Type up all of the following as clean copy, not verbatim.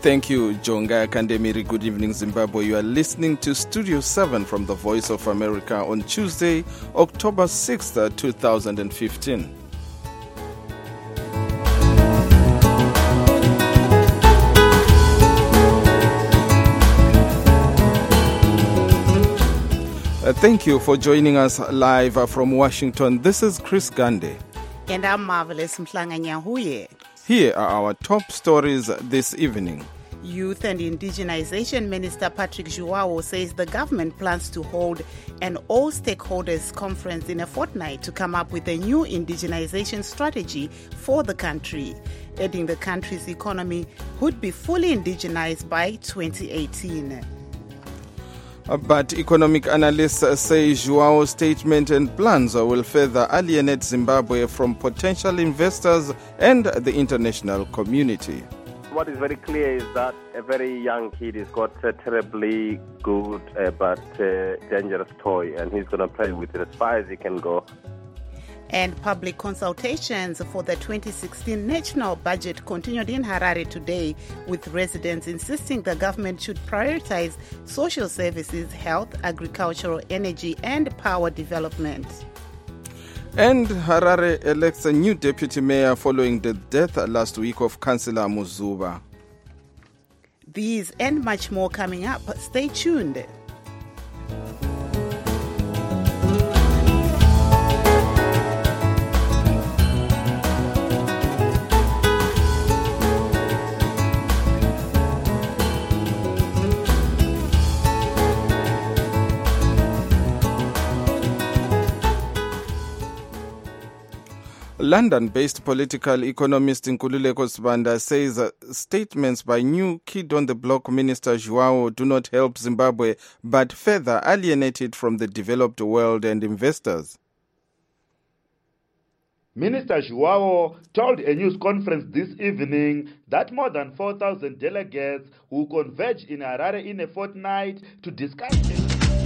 Thank you, Jonga Kandemiri. Good evening, Zimbabwe. You are listening to Studio 7 from the Voice of America on Tuesday, October 6th, 2015. Thank you for joining us live from Washington. This is Chris Gande. And I'm Marvelous Mhlanganyahuye. Here are our top stories this evening. Youth and Indigenization Minister Patrick Zhuwao says the government plans to hold an all-stakeholders conference in a fortnight to come up with a new indigenization strategy for the country, adding the country's economy would be fully indigenized by 2018. But economic analysts say Zhuwao's statement and plans will further alienate Zimbabwe from potential investors and the international community. What is very clear is that a very young kid has got a terribly good but dangerous toy, and he's going to play with it as far as he can go. And public consultations for the 2016 national budget continued in Harare today, with residents insisting the government should prioritize social services, health, agricultural, energy, and power development. And Harare elects a new deputy mayor following the death last week of Councillor Muzuba. These and much more coming up. Stay tuned. London-based political economist Nkululeko Sibanda says statements by new kid-on-the-block Minister Zhuwao do not help Zimbabwe, but further alienate it from the developed world and investors. Minister Zhuwao told a news conference this evening that more than 4,000 delegates will converge in Harare in a fortnight to discuss it.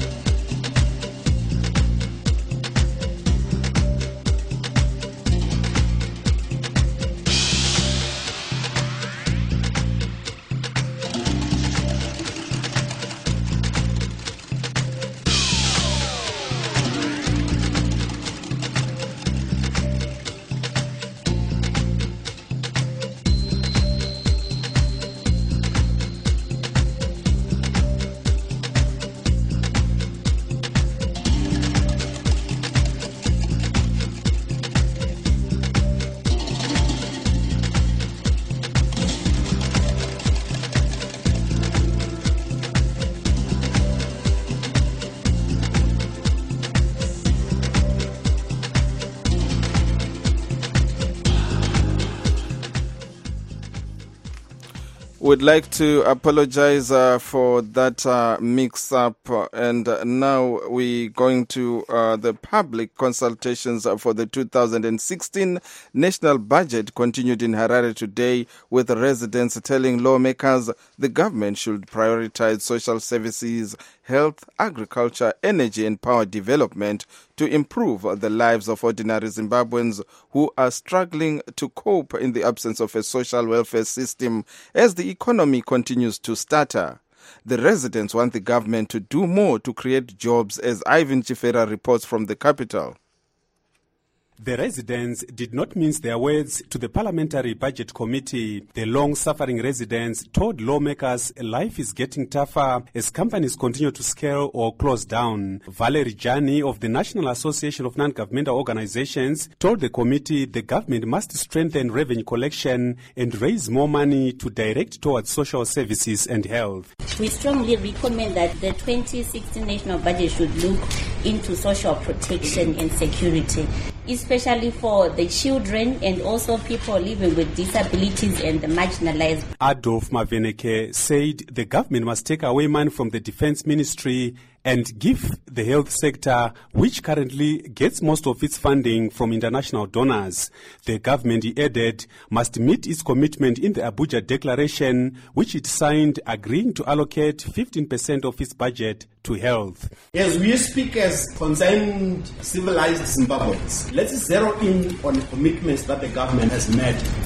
We'd like to apologize for that mix-up, and now we're going to the public consultations for the 2016 national budget continued in Harare today, with residents telling lawmakers the government should prioritize social services, health, agriculture, energy and power development to improve the lives of ordinary Zimbabweans who are struggling to cope in the absence of a social welfare system as the economy continues to stutter. The residents want the government to do more to create jobs, as Ivan Chifera reports from the capital. The residents did not mince their words to the Parliamentary Budget Committee. The long-suffering residents told lawmakers life is getting tougher as companies continue to scale or close down. Valerie Jani of the National Association of Non-Governmental Organizations told the committee the government must strengthen revenue collection and raise more money to direct towards social services and health. We strongly recommend that the 2016 national budget should look into social protection and security, especially for the children and also people living with disabilities and the marginalized. Adolf Maveneke said the government must take away money from the Defense Ministry and give the health sector, which currently gets most of its funding from international donors. The government, he added, must meet its commitment in the Abuja Declaration, which it signed, agreeing to allocate 15% of its budget to health. As we speak as concerned civilized Zimbabweans, let's zero in on the commitments that the government has made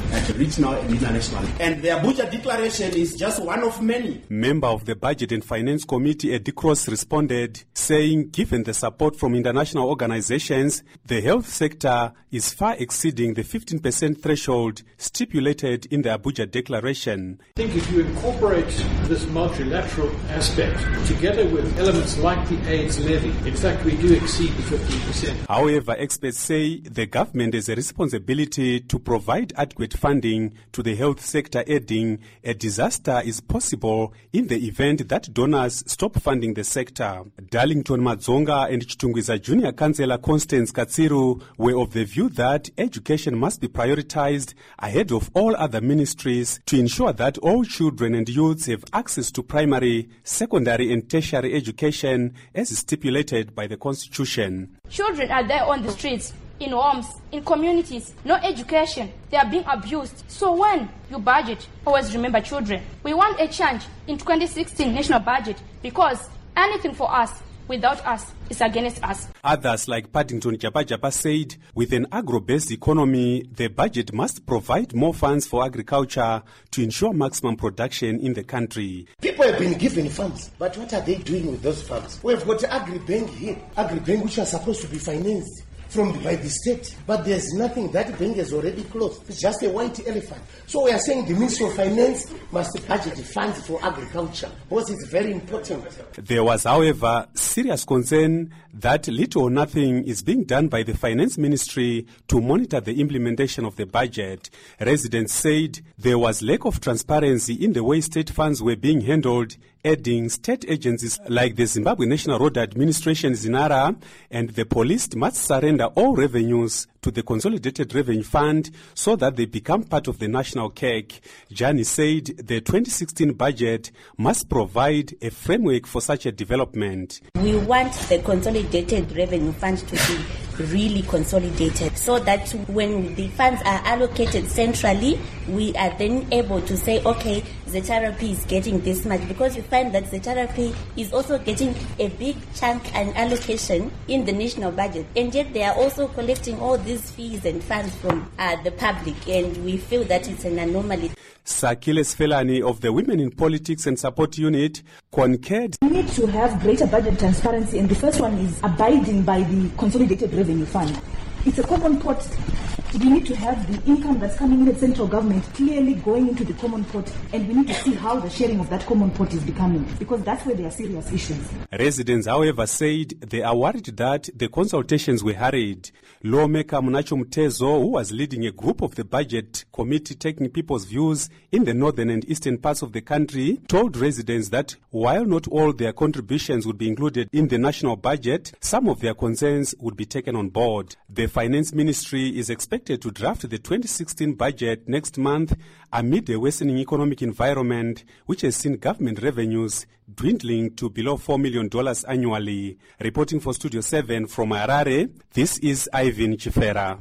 at regional and international. And the Abuja Declaration is just one of many. Member of the Budget and Finance Committee, Eddie Cross, responded, saying given the support from international organizations, the health sector is far exceeding the 15% threshold stipulated in the Abuja Declaration. I think if you incorporate this multilateral aspect together with elements like the AIDS levy, in fact, we do exceed the 15%. However, experts say the government has a responsibility to provide adequate funding to the health sector, adding a disaster is possible in the event that donors stop funding the sector. Darlington Madzonga and Chitungwiza Junior Councillor Constance Katsiru were of the view that education must be prioritized ahead of all other ministries to ensure that all children and youths have access to primary, secondary and tertiary education as stipulated by the Constitution. Children are there on the streets, in homes, in communities, no education, they are being abused. So when you budget, always remember children. We want a change in 2016 national budget because anything for us without us is against us. Others like Paddington Japa said, with an agro-based economy, the budget must provide more funds for agriculture to ensure maximum production in the country. People have been given funds, but what are they doing with those funds? We've got Agribank here, Agribank which are supposed to be financed by the state, but there's nothing. That bank is already closed. It's just a white elephant. So we are saying the Ministry of Finance must budget funds for agriculture because it's very important. There was, however, serious concern that little or nothing is being done by the Finance Ministry to monitor the implementation of the budget. Residents said there was lack of transparency in the way state funds were being handled, adding state agencies like the Zimbabwe National Road Administration, ZINARA, and the police must surrender all revenues to the Consolidated Revenue Fund so that they become part of the national cake. Jani said the 2016 budget must provide a framework for such a development. We want the Consolidated Revenue Fund to be really consolidated so that when the funds are allocated centrally, we are then able to say, okay, ZRP is getting this much, because you find that ZRP is also getting a big chunk and allocation in the national budget, and yet they are also collecting all these fees and funds from the public, and we feel that it's an anomaly. Sakiles Felani of the Women in Politics and Support Unit concurred. We need to have greater budget transparency, and the first one is abiding by the Consolidated Revenue Fund. It's a common pot. We need to have the income that's coming in at central government clearly going into the common pot, and we need to see how the sharing of that common pot is becoming, because that's where there are serious issues. Residents, however, said they are worried that the consultations were hurried. Lawmaker Munacho Mtezo, who was leading a group of the budget committee taking people's views in the northern and eastern parts of the country, told residents that while not all their contributions would be included in the national budget, some of their concerns would be taken on board. The Finance Ministry is expected to draft the 2016 budget next month amid a worsening economic environment which has seen government revenues dwindling to below $4 million annually. Reporting for Studio 7 from Harare, this is Ivan Chifera.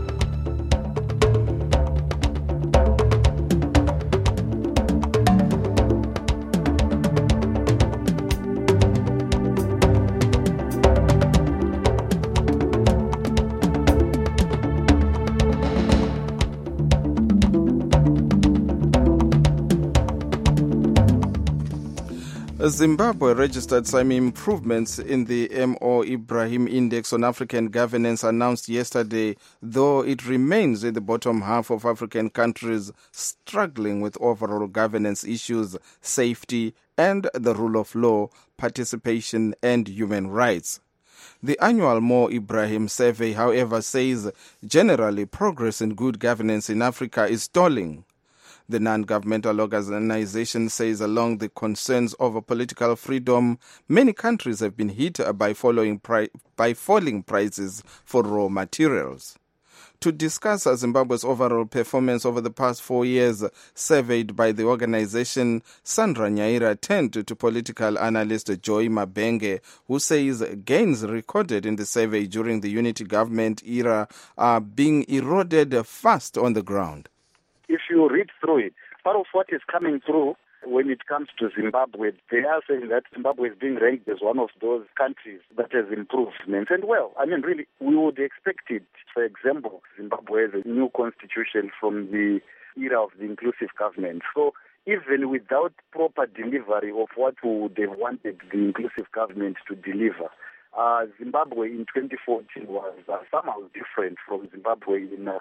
Zimbabwe registered some improvements in the Mo Ibrahim Index on African governance announced yesterday, though it remains in the bottom half of African countries struggling with overall governance issues, safety, and the rule of law, participation, and human rights. The annual Mo Ibrahim survey, however, says generally progress in good governance in Africa is stalling. The non-governmental organization says along the concerns over political freedom, many countries have been hit by falling prices for raw materials. To discuss Zimbabwe's overall performance over the past 4 years, surveyed by the organization, Sandra Nyaira turned to political analyst Joy Mabenge, who says gains recorded in the survey during the unity government era are being eroded fast on the ground. If you read through it, part of what is coming through when it comes to Zimbabwe, they are saying that Zimbabwe is being ranked as one of those countries that has improvements. And well, I mean, really, we would expect it. For example, Zimbabwe has a new constitution from the era of the inclusive government. So even without proper delivery of what we would have wanted the inclusive government to deliver, Zimbabwe in 2014 was somehow different from Zimbabwe in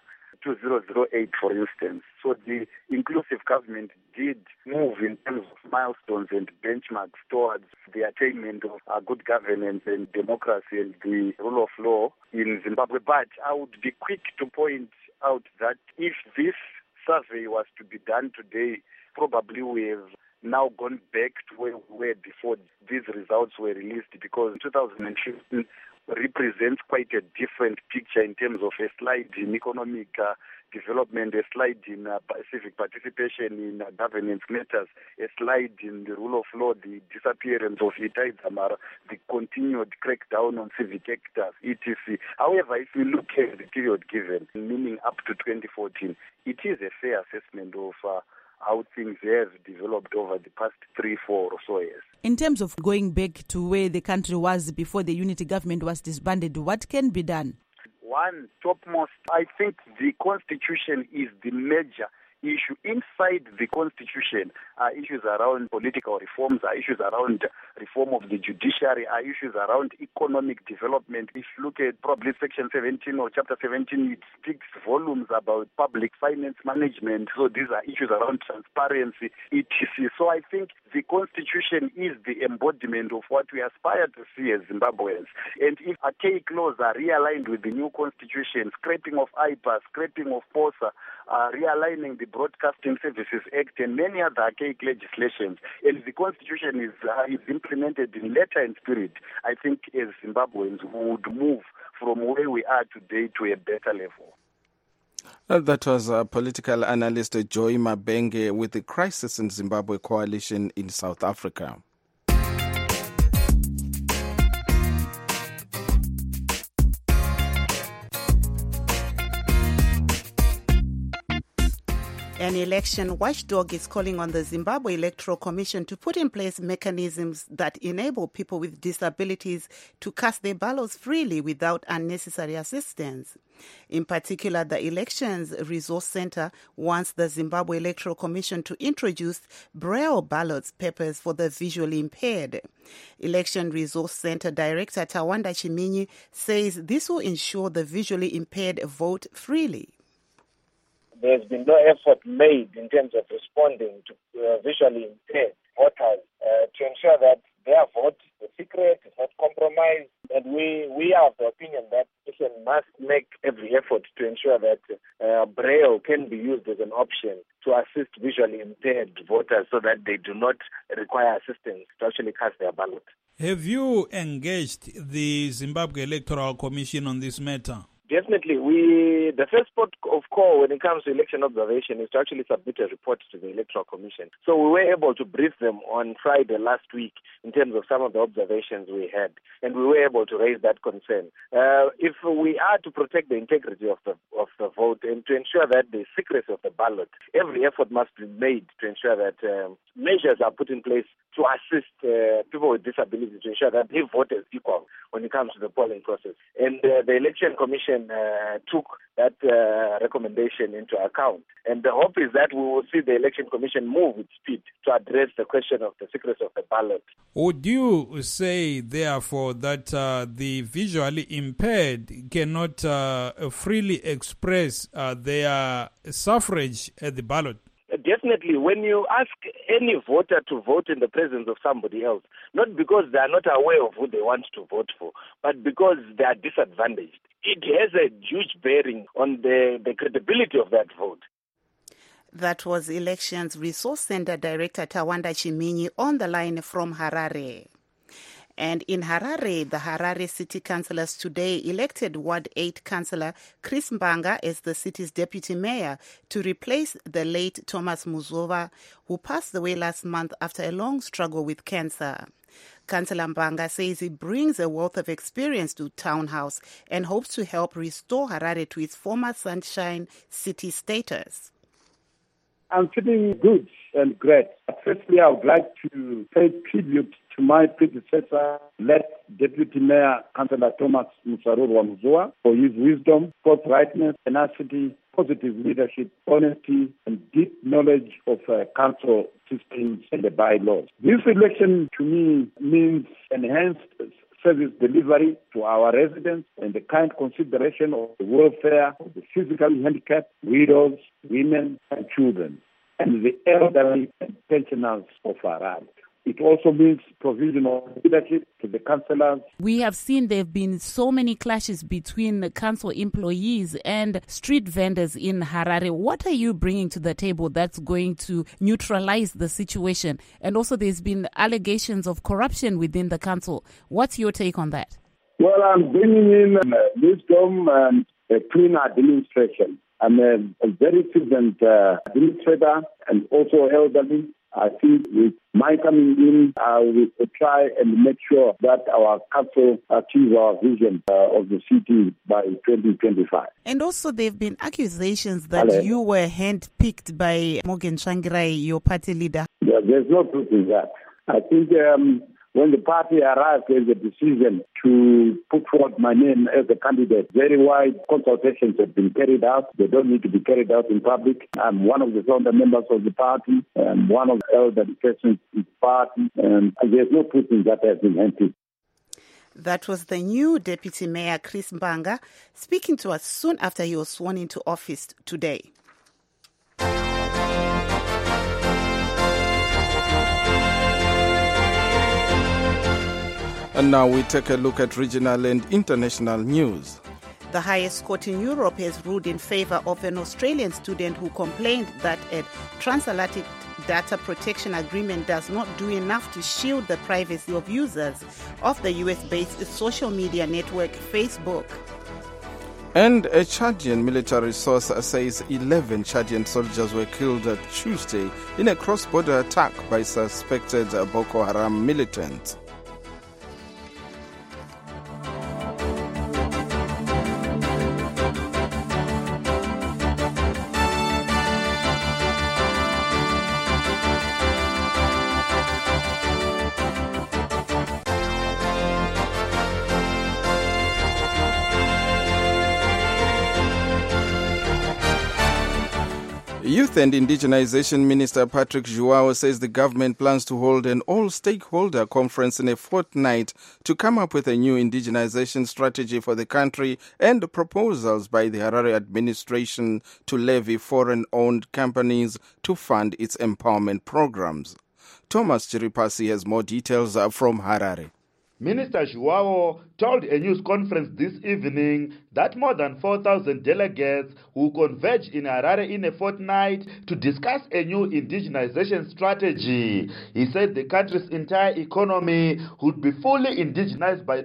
2008, for instance. So the inclusive government did move in terms of milestones and benchmarks towards the attainment of good governance and democracy and the rule of law in Zimbabwe. But I would be quick to point out that if this survey was to be done today, probably we have now gone back to where we were before these results were released, because 2015 represents quite a different picture in terms of a slide in economic development, a slide in civic participation in governance matters, a slide in the rule of law, the disappearance of Itai Dzamara, the continued crackdown on civic actors, etc. However, if we look at the period given, meaning up to 2014, it is a fair assessment of how things have developed over the past 3, 4 or so years. In terms of going back to where the country was before the unity government was disbanded, what can be done? One, topmost, I think the constitution is the major issue. Inside the constitution are issues around political reforms, are issues around reform of the judiciary, are issues around economic development. If you look at probably section 17 or chapter 17, it speaks volumes about public finance management. So these are issues around transparency, etc. So I think the constitution is the embodiment of what we aspire to see as Zimbabweans. And if archaic laws are realigned with the new constitution, scrapping of IPA, scrapping of POSA, realigning the Broadcasting Services Act and many other archaic legislations, and the constitution is implemented in letter and spirit, I think as Zimbabweans we would move from where we are today to a better level. That was political analyst Joy Mabenge with the Crisis in Zimbabwe Coalition in South Africa. An election watchdog is calling on the Zimbabwe Electoral Commission to put in place mechanisms that enable people with disabilities to cast their ballots freely without unnecessary assistance. In particular, the Elections Resource Center wants the Zimbabwe Electoral Commission to introduce Braille ballot papers for the visually impaired. Election Resource Center Director Tawanda Chiminyi says this will ensure the visually impaired vote freely. There's been no effort made in terms of responding to visually impaired voters to ensure that their vote is secret, is not compromised. And we are of the opinion that we must make every effort to ensure that Braille can be used as an option to assist visually impaired voters so that they do not require assistance to actually cast their ballot. Have you engaged the Zimbabwe Electoral Commission on this matter? Definitely. The first port of call when it comes to election observation is to actually submit a report to the Electoral Commission. So we were able to brief them on Friday last week in terms of some of the observations we had, and we were able to raise that concern. If we are to protect the integrity of the vote and to ensure that the secrecy of the ballot, every effort must be made to ensure that measures are put in place to assist people with disabilities to ensure that they vote as equal when it comes to the polling process. And the Election Commission took that recommendation into account. And the hope is that we will see the Election Commission move with speed to address the question of the secrecy of the ballot. Would you say, therefore, that the visually impaired cannot freely express their suffrage at the ballot? Definitely, when you ask any voter to vote in the presence of somebody else, not because they are not aware of who they want to vote for, but because they are disadvantaged, it has a huge bearing on the credibility of that vote. That was Elections Resource Center Director Tawanda Chiminyi on the line from Harare. And in Harare, the Harare City Councillors today elected Ward 8 Councillor Chris Mbanga as the city's deputy mayor to replace the late Thomas Muzova, who passed away last month after a long struggle with cancer. Councillor Mbanga says he brings a wealth of experience to Town House and hopes to help restore Harare to its former Sunshine City status. I'm feeling good and great. Firstly, I would like to pay tribute to my predecessor, late Deputy Mayor Councillor Thomas Musarurwa Muzua, for his wisdom, forthrightness, tenacity, positive leadership, honesty, and deep knowledge of council systems and the bylaws. This election to me means enhanced service delivery to our residents and the kind consideration of the welfare of the physically handicapped, widows, women, and children, and the elderly and pensioners of Harare. It also means provision of leadership to the councillors. We have seen there have been so many clashes between the council employees and street vendors in Harare. What are you bringing to the table that's going to neutralize the situation? And also there's been allegations of corruption within the council. What's your take on that? Well, I'm bringing in wisdom and a clean administration. I'm a very seasoned administrator and also elderly. I think with my coming in, we will try and make sure that our council achieves our vision of the city by 2025. And also there have been accusations that you were handpicked by Morgan Tsvangirai, your party leader. Yeah, there's no truth in that. I think when the party arrived with the decision to put forward my name as a candidate, very wide consultations have been carried out. They don't need to be carried out in public. I'm one of the founder members of the party. I'm one of the elderly persons in the party. And there's no truth in that has been handpicked. That was the new Deputy Mayor, Chris Mbanga, speaking to us soon after he was sworn into office today. And now we take a look at regional and international news. The highest court in Europe has ruled in favor of an Australian student who complained that a transatlantic data protection agreement does not do enough to shield the privacy of users of the US-based social media network Facebook. And a Chadian military source says 11 Chadian soldiers were killed Tuesday in a cross-border attack by suspected Boko Haram militants. Youth and Indigenization Minister Patrick Joao says the government plans to hold an all-stakeholder conference in a fortnight to come up with a new indigenization strategy for the country and proposals by the Harare administration to levy foreign-owned companies to fund its empowerment programs. Thomas Chiripasi has more details from Harare. Minister Joao told a news conference this evening that more than 4,000 delegates will converge in Harare in a fortnight to discuss a new indigenization strategy. He said the country's entire economy would be fully indigenized by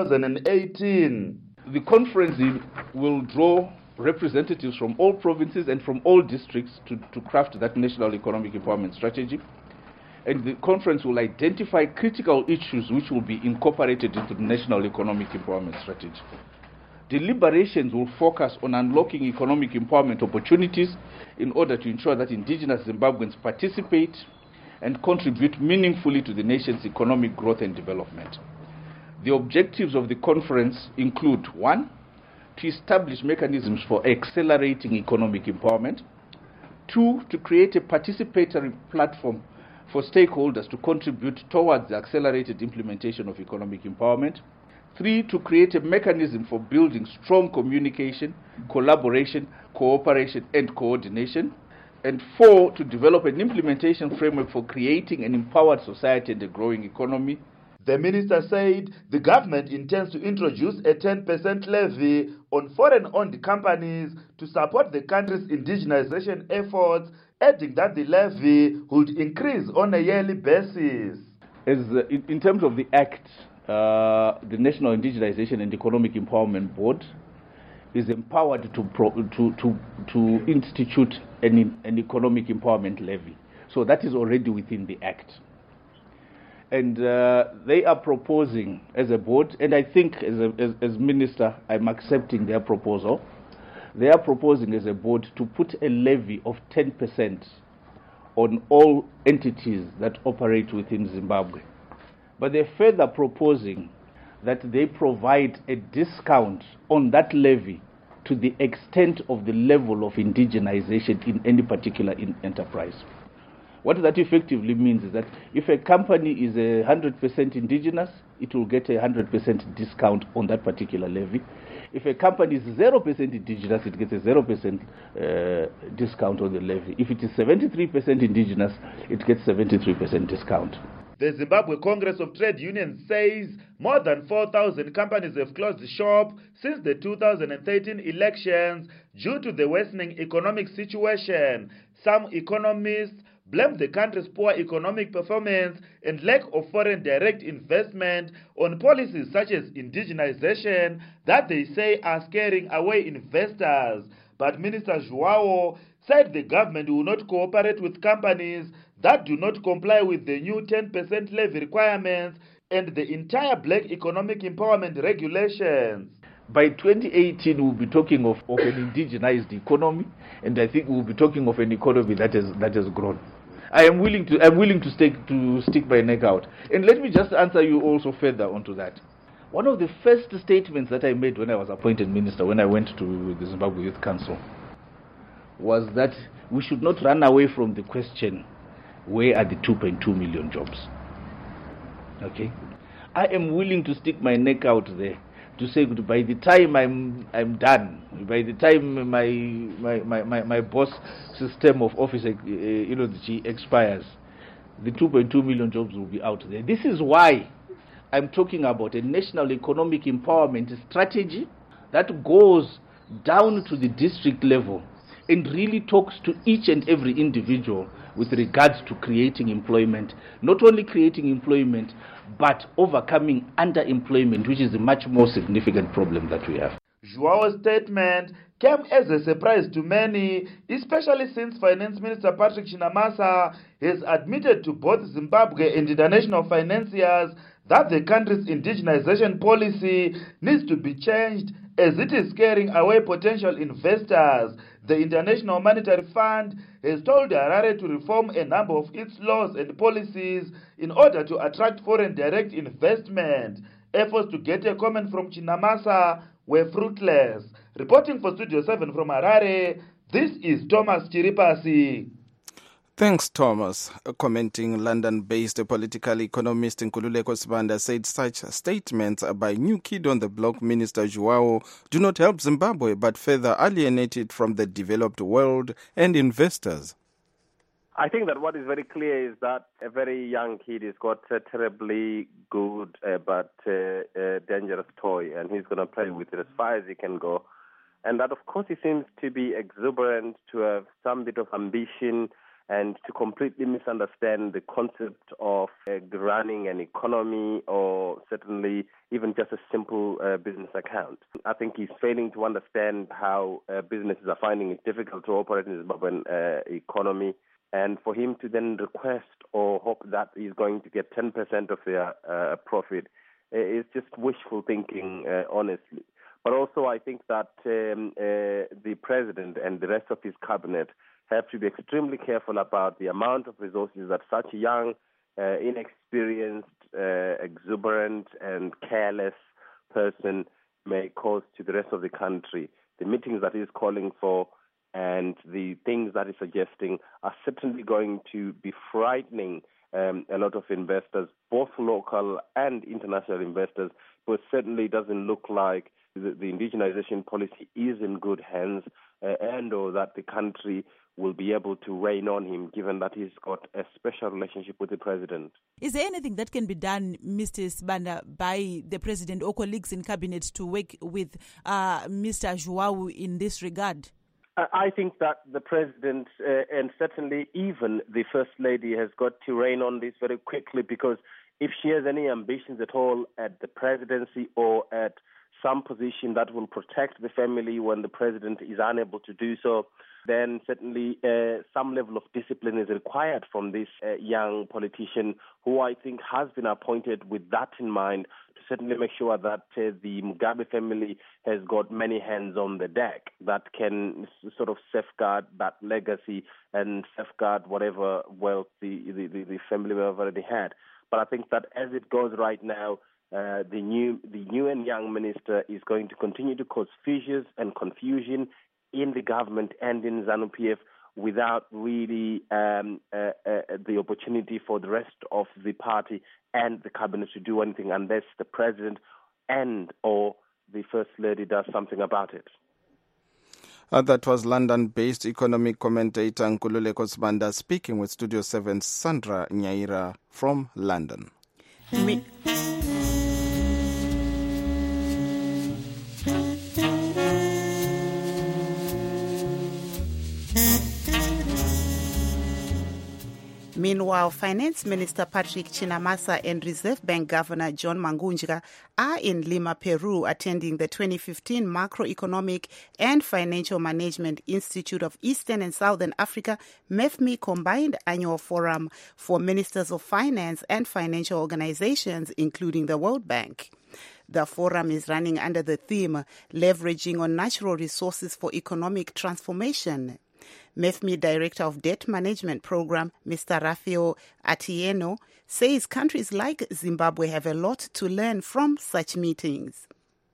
2018. The conference will draw representatives from all provinces and from all districts to craft that national economic empowerment strategy. And the conference will identify critical issues which will be incorporated into the National Economic Empowerment Strategy. Deliberations will focus on unlocking economic empowerment opportunities in order to ensure that indigenous Zimbabweans participate and contribute meaningfully to the nation's economic growth and development. The objectives of the conference include: 1, to establish mechanisms for accelerating economic empowerment; 2, to create a participatory platform for stakeholders to contribute towards the accelerated implementation of economic empowerment; 3, to create a mechanism for building strong communication, collaboration, cooperation, and coordination; and 4, to develop an implementation framework for creating an empowered society and a growing economy. The minister said the government intends to introduce a 10% levy on foreign-owned companies to support the country's indigenization efforts, adding that the levy would increase on a yearly basis. In terms of the Act, the National Indigenization and Economic Empowerment Board is empowered to institute an economic empowerment levy. So that is already within the Act. And they are proposing as a board, and I think as minister, I'm accepting their proposal. They are proposing as a board to put a levy of 10% on all entities that operate within Zimbabwe. But they're further proposing that they provide a discount on that levy to the extent of the level of indigenization in any particular enterprise. What that effectively means is that if a company is 100% indigenous, it will get a 100% discount on that particular levy. If a company is 0% indigenous, it gets a 0% discount on the levy. If it is 73% indigenous, it gets 73% discount. The Zimbabwe Congress of Trade Unions says more than 4,000 companies have closed shop since the 2013 elections due to the worsening economic situation. Some economists blame the country's poor economic performance and lack of foreign direct investment on policies such as indigenization that they say are scaring away investors. But Minister João said the government will not cooperate with companies that do not comply with the new 10% levy requirements and the entire black economic empowerment regulations. By 2018, we'll be talking of an indigenized economy, and I think we'll be talking of an economy that has grown. I'm willing to stick my neck out. And let me just answer you also further onto that. One of the first statements that I made when I was appointed minister, when I went to the Zimbabwe Youth Council, was that we should not run away from the question, where are the 2.2 million jobs? Okay? I am willing to stick my neck out there to say that by the time I'm done, by the time my boss system of office expires, the 2.2 million jobs will be out there. This is why I'm talking about a national economic empowerment strategy that goes down to the district level and really talks to each and every individual with regards to creating employment, not only creating employment, but overcoming underemployment, which is a much more significant problem that we have. Joao's statement came as a surprise to many, especially since Finance Minister Patrick Chinamasa has admitted to both Zimbabwe and international financiers that the country's indigenization policy needs to be changed as it is scaring away potential investors. The International Monetary Fund has told Harare to reform a number of its laws and policies in order to attract foreign direct investment. Efforts to get a comment from Chinamasa were fruitless. Reporting for Studio 7 from Harare, this is Thomas Chiripasi. Thanks, Thomas. Commenting, London-based political economist Nkululeko Sibanda said such statements by new kid on the block Minister João do not help Zimbabwe but further alienate it from the developed world and investors. I think that what is very clear is that a very young kid has got a terribly good but dangerous toy, and he's going to play with it as far as he can go. And that, of course, he seems to be exuberant, to have some bit of ambition, and to completely misunderstand the concept of running an economy or certainly even just a simple business account. I think he's failing to understand how businesses are finding it difficult to operate in the Zimbabwean economy. And for him to then request or hope that he's going to get 10% of their profit is just wishful thinking, honestly. But also I think that the president and the rest of his cabinet have to be extremely careful about the amount of resources that such a young, inexperienced, exuberant and careless person may cause to the rest of the country. The meetings that he's calling for and the things that he's suggesting are certainly going to be frightening a lot of investors, both local and international investors, but certainly doesn't look like the indigenization policy is in good hands and or that the country will be able to rein on him, given that he's got a special relationship with the president. Is there anything that can be done, Mr. Sibanda, by the president or colleagues in cabinet to work with Mr. João in this regard? I think that the president and certainly even the first lady has got to rein on this very quickly, because if she has any ambitions at all at the presidency or at some position that will protect the family when the president is unable to do so, then certainly some level of discipline is required from this young politician who I think has been appointed with that in mind to certainly make sure that the Mugabe family has got many hands on the deck that can sort of safeguard that legacy and safeguard whatever wealth the family may have already had. But I think that as it goes right now, the new and young minister is going to continue to cause fissures and confusion in the government and in ZANU-PF without really the opportunity for the rest of the party and the cabinet to do anything unless the president and or the First Lady does something about it. That was London-based economic commentator Nkululeko Sibanda speaking with Studio 7's Sandra Nyaira from London. Meanwhile, Finance Minister Patrick Chinamasa and Reserve Bank Governor John Mangunjka are in Lima, Peru, attending the 2015 Macroeconomic and Financial Management Institute of Eastern and Southern Africa, MEFMI, Combined Annual Forum for Ministers of Finance and Financial Organizations, including the World Bank. The forum is running under the theme, Leveraging on Natural Resources for Economic Transformation. MEFMI Director of Debt Management Program, Mr. Rafael Atieno, says countries like Zimbabwe have a lot to learn from such meetings.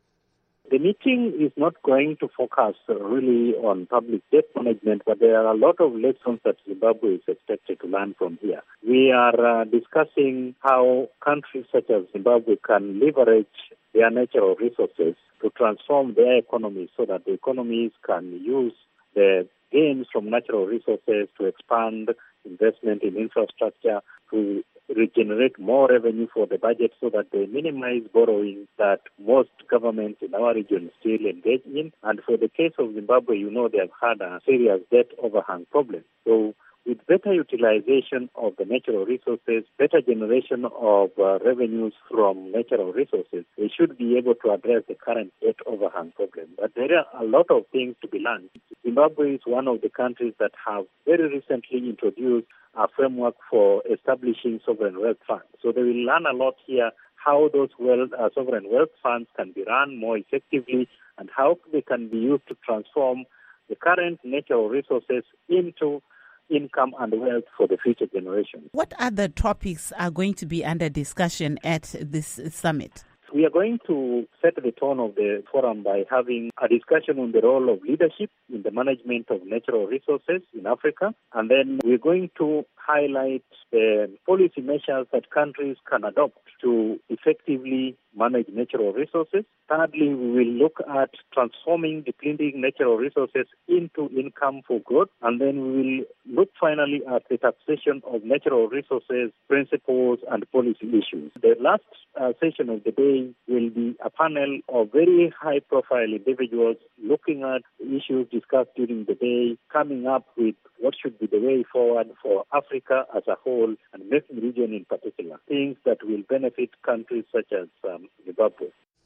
The meeting is not going to focus really on public debt management, but there are a lot of lessons that Zimbabwe is expected to learn from here. We are discussing how countries such as Zimbabwe can leverage their natural resources to transform their economies so that the economies can use the gains from natural resources to expand investment in infrastructure, to regenerate more revenue for the budget so that they minimize borrowing that most governments in our region still engage in. And for the case of Zimbabwe, they have had a serious debt overhang problem. So with better utilization of the natural resources, better generation of revenues from natural resources, they should be able to address the current debt overhang problem. But there are a lot of things to be learned. Zimbabwe is one of the countries that have very recently introduced a framework for establishing sovereign wealth funds. So they will learn a lot here how those sovereign wealth funds can be run more effectively and how they can be used to transform the current natural resources into income and wealth for the future generations. What other topics are going to be under discussion at this summit? We are going to set the tone of the forum by having a discussion on the role of leadership in the management of natural resources in Africa. And then we're going to highlight the policy measures that countries can adopt to effectively manage natural resources. Thirdly, we will look at transforming depleting natural resources into income for growth. And then we will look finally at the taxation of natural resources, principles, and policy issues. The last session of the day will be a panel of very high-profile individuals looking at issues discussed during the day, coming up with what should be the way forward for Africa as a whole and the region in particular, things that will benefit countries such as Zimbabwe.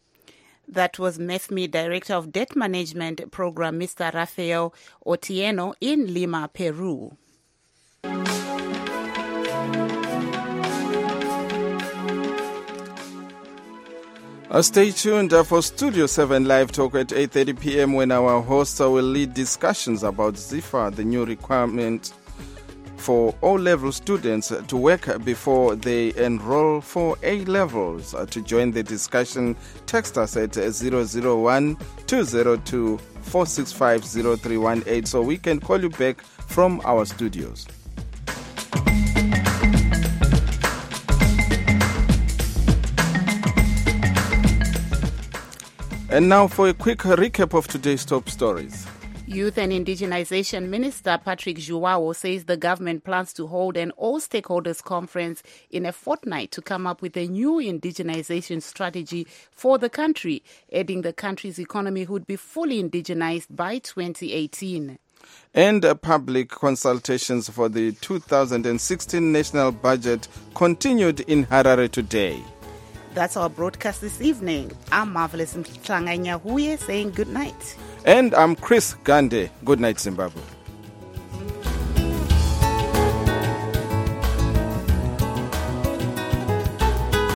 That was MEFMI Director of Debt Management Program, Mr. Rafael Otieno in Lima, Peru. Stay tuned for Studio 7 Live Talk at 8:30 p.m. when our hosts will lead discussions about ZIFA, the new requirement for O-level students to work before they enroll for A-levels. To join the discussion, text us at 001-202-465-0318 so we can call you back from our studios. And now for a quick recap of today's top stories. Youth and Indigenization Minister Patrick Zhuwao says the government plans to hold an all-stakeholders conference in a fortnight to come up with a new indigenization strategy for the country, adding the country's economy would be fully indigenized by 2018. And public consultations for the 2016 national budget continued in Harare today. That's our broadcast this evening. I'm Marvelous Mhlanga Nyahuye saying good night. And I'm Chris Gande. Good night, Zimbabwe.